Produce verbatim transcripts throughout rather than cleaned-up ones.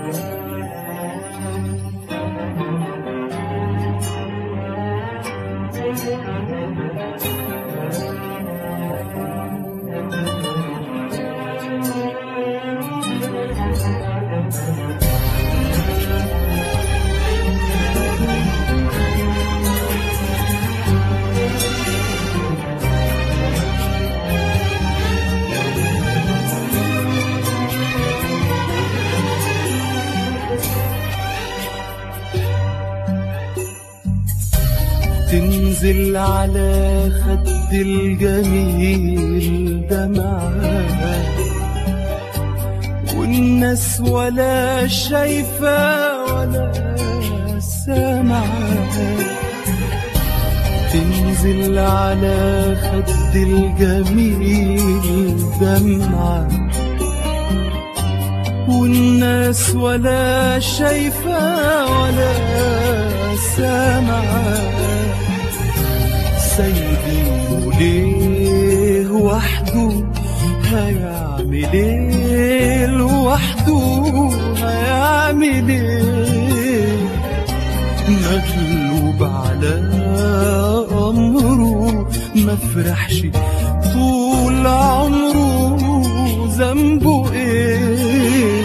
تنزل على خد الجميل دمعة، والناس ولا شايفة ولا سامعة. تنزل على خد الجميل دمعة، والناس ولا شايفة ولا سامعة. سايبينه ليه وحده؟ هيعمل ايه لوحده؟ هيعمل ايه؟ مغلوب على امره، مفرحش طول عمره، ذنبه ايه؟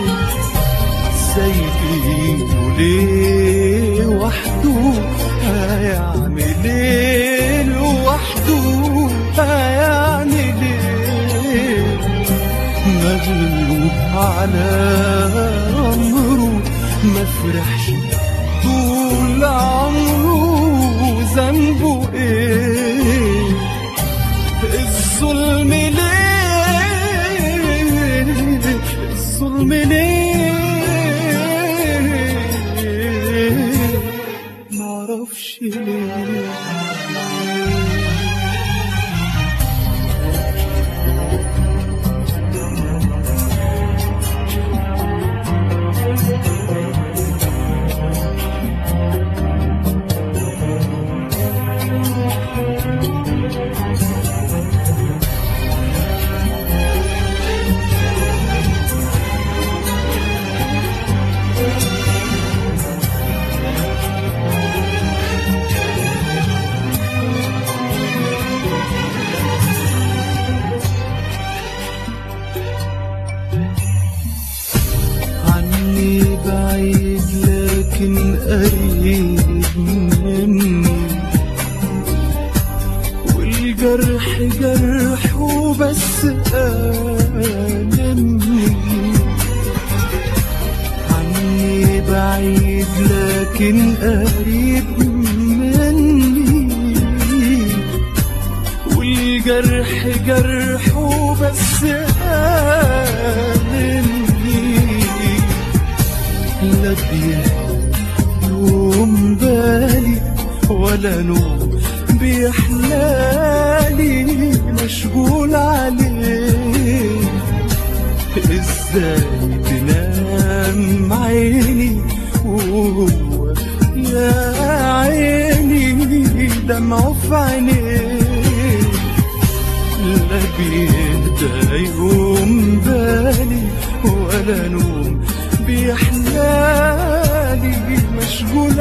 سايبينه ليه وحده؟ هيعمل ايه لوحده؟ هيعمل ايه؟ مغلوب على امره، مفرحش طول عمره، ذنبه ايه؟ الظلم ليه؟ الظلم ليه؟ معرفش ليه. بعيد لكن قريب مني، والجرح جرحه بس ألمني. عني بعيد لكن قريب مني، والجرح جرحه بس ألمني. لا بيوم بالي ولا نوم بيحلالي، مشغول عليه. ازاي تنام عيني وهو يا عيني دمعه في عينيه؟ لا بيهدى يوم بالي ولا نوم بيحلالي، مشغول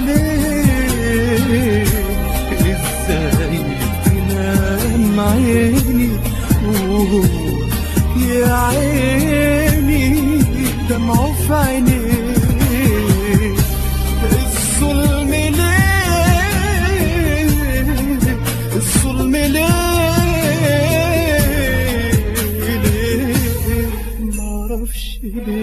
عليه. ازاي تنام عيني وهو يا عيني دمعه في عينيه؟ الظلم ليه؟ الظلم ليه؟ ليه؟ معرفش ليه.